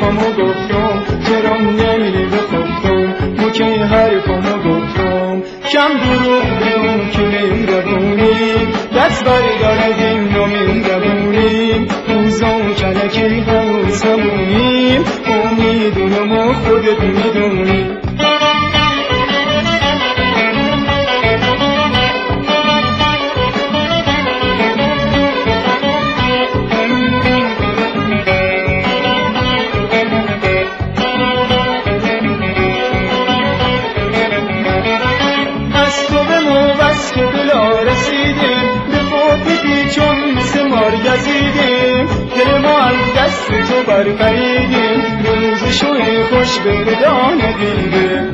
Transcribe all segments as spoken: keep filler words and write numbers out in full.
حرفامو گفتم چرا نمیری بخفتم موکی حرفامو گفتم کم دروغ بگم که مهربونی دست بردار از این رو مهربونی روزا و کلکی هنوز همونیم امیدونم و خودت میدونی گزیدیم دل ما از دست تو برپریدیم روز شوی خوش به خدا ندیده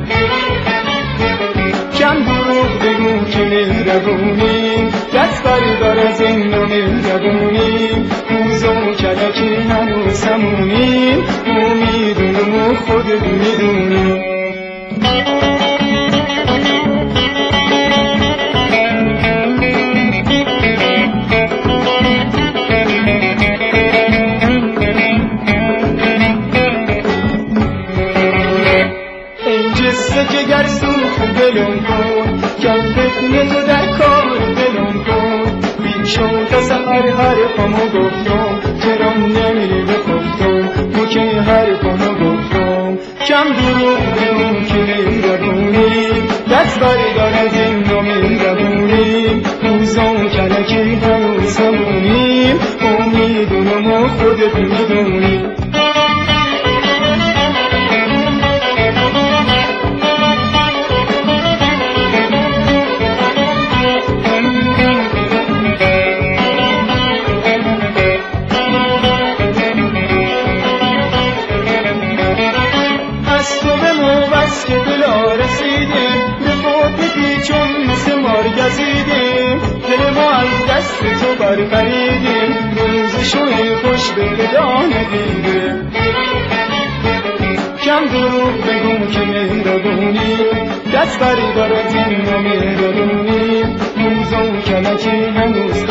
کم دروغ بگو که مهربونیم دست بردار از این رو مهربونیم روز و کلکی هنوز همونیم امیدونم و خودت میدونیم که گر سوخ دلم کن کم فتنه تو در کار دلم کن بین شد تا سهر حرفامو گفتم چرا نمیری بخفتم موکی حرفامو گفتم کم دروغ بگم که مهربونی دست بردار از این رو مهربونی روزا و کلکی هنوز همونیم امیدونم و خودت میدونی گزیدیم دل ما از دست تو برپریدیم روز شوی خوش به خدا ندیده کم دروغ بگو که مهربونی دست بردار از این رو مهربونی روز و کلکی هنوز